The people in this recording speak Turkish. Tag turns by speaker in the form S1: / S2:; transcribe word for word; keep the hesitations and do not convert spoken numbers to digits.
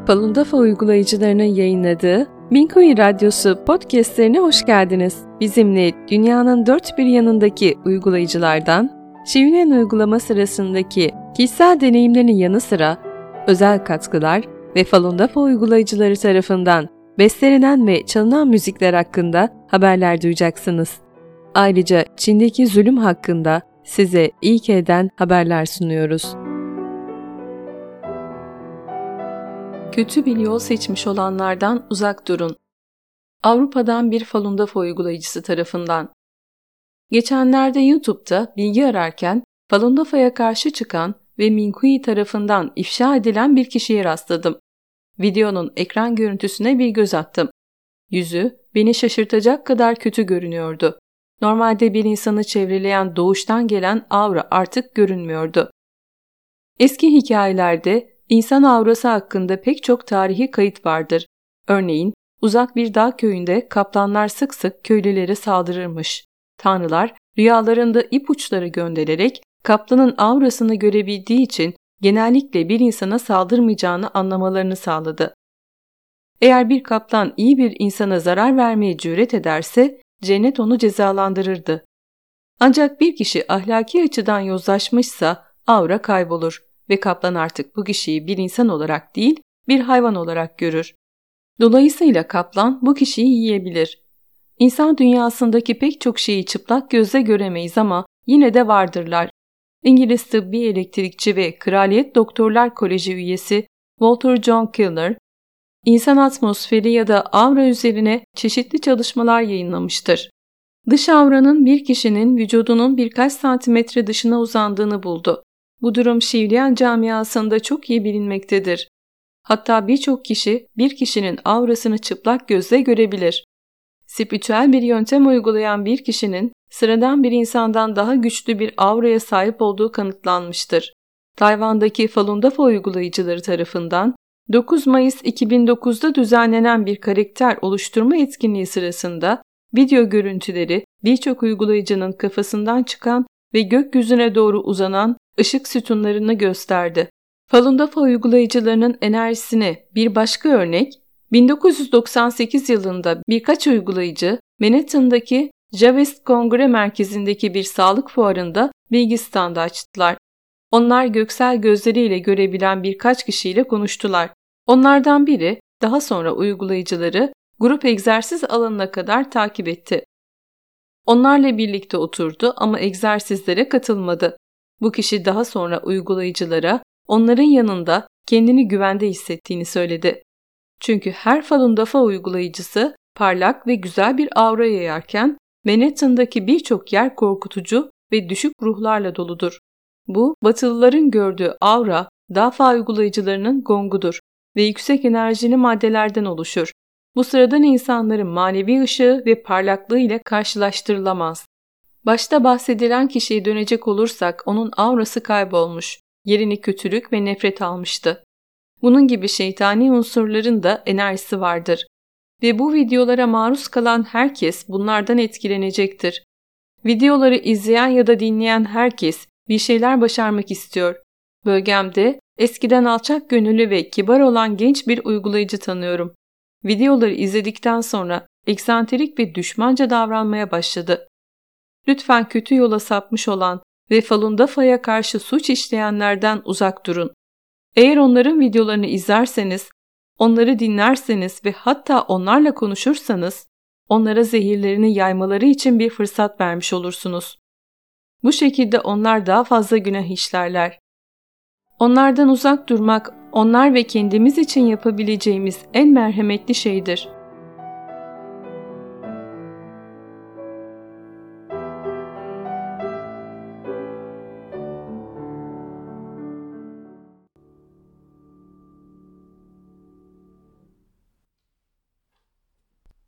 S1: Falun Dafa uygulayıcılarının yayınladığı Minkuyi Radyosu podcastlerine hoş geldiniz. Bizimle dünyanın dört bir yanındaki uygulayıcılardan, Şivnen uygulama sırasındaki kişisel deneyimlerinin yanı sıra özel katkılar ve Falun Dafa uygulayıcıları tarafından bestelenen ve çalınan müzikler hakkında haberler duyacaksınız. Ayrıca Çin'deki zulüm hakkında size ilk elden haberler sunuyoruz. Kötü bir yol seçmiş olanlardan uzak durun. Avrupa'dan bir Falun Dafa uygulayıcısı tarafından. Geçenlerde YouTube'da bilgi ararken Falun Dafa'ya karşı çıkan ve Minkuyi tarafından ifşa edilen bir kişiye rastladım. Videonun ekran görüntüsüne bir göz attım. Yüzü beni şaşırtacak kadar kötü görünüyordu. Normalde bir insanı çevreleyen doğuştan gelen aura artık görünmüyordu. Eski hikayelerde insan aurası hakkında pek çok tarihi kayıt vardır. Örneğin uzak bir dağ köyünde kaplanlar sık sık köylülere saldırırmış. Tanrılar rüyalarında ipuçları göndererek kaplanın aurasını görebildiği için genellikle bir insana saldırmayacağını anlamalarını sağladı. Eğer bir kaplan iyi bir insana zarar vermeye cüret ederse cennet onu cezalandırırdı. Ancak bir kişi ahlaki açıdan yozlaşmışsa aura kaybolur ve kaplan artık bu kişiyi bir insan olarak değil, bir hayvan olarak görür. Dolayısıyla kaplan bu kişiyi yiyebilir. İnsan dünyasındaki pek çok şeyi çıplak gözle göremeyiz ama yine de vardırlar. İngiliz tıbbi elektrikçi ve Kraliyet Doktorlar Koleji üyesi Walter John Keeler, insan atmosferi ya da aura üzerine çeşitli çalışmalar yayınlamıştır. Dış auranın bir kişinin vücudunun birkaç santimetre dışına uzandığını buldu. Bu durum Şivliyan camiasında çok iyi bilinmektedir. Hatta birçok kişi bir kişinin aurasını çıplak gözle görebilir. Spiritüel bir yöntem uygulayan bir kişinin sıradan bir insandan daha güçlü bir auraya sahip olduğu kanıtlanmıştır. Tayvan'daki Falun Dafa uygulayıcıları tarafından dokuz Mayıs iki bin dokuzda düzenlenen bir karakter oluşturma etkinliği sırasında video görüntüleri birçok uygulayıcının kafasından çıkan ve gökyüzüne doğru uzanan ışık sütunlarını gösterdi. Falun Dafa uygulayıcılarının enerjisine bir başka örnek, bin dokuz yüz doksan sekiz yılında birkaç uygulayıcı Manhattan'daki Javist Kongre Merkezi'ndeki bir sağlık fuarında bilgi standı açtılar. Onlar göksel gözleriyle görebilen birkaç kişiyle konuştular. Onlardan biri daha sonra uygulayıcıları grup egzersiz alanına kadar takip etti. Onlarla birlikte oturdu ama egzersizlere katılmadı. Bu kişi daha sonra uygulayıcılara onların yanında kendini güvende hissettiğini söyledi. Çünkü her Falun Dafa uygulayıcısı parlak ve güzel bir aura yayarken Manhattan'daki birçok yer korkutucu ve düşük ruhlarla doludur. Bu, Batılıların gördüğü aura, Dafa uygulayıcılarının gongudur ve yüksek enerjili maddelerden oluşur. Bu sıradan insanların manevi ışığı ve parlaklığı ile karşılaştırılamaz. Başta bahsedilen kişiye dönecek olursak onun aurası kaybolmuş, yerini kötülük ve nefret almıştı. Bunun gibi şeytani unsurların da enerjisi vardır. Ve bu videolara maruz kalan herkes bunlardan etkilenecektir. Videoları izleyen ya da dinleyen herkes bir şeyler başarmak istiyor. Bölgemde eskiden alçak gönüllü ve kibar olan genç bir uygulayıcı tanıyorum. Videoları izledikten sonra eksantrik ve düşmanca davranmaya başladı. Lütfen kötü yola sapmış olan ve Falun Dafa'ya karşı suç işleyenlerden uzak durun. Eğer onların videolarını izlerseniz, onları dinlerseniz ve hatta onlarla konuşursanız, onlara zehirlerini yaymaları için bir fırsat vermiş olursunuz. Bu şekilde onlar daha fazla günah işlerler. Onlardan uzak durmak, onlar ve kendimiz için yapabileceğimiz en merhametli şeydir.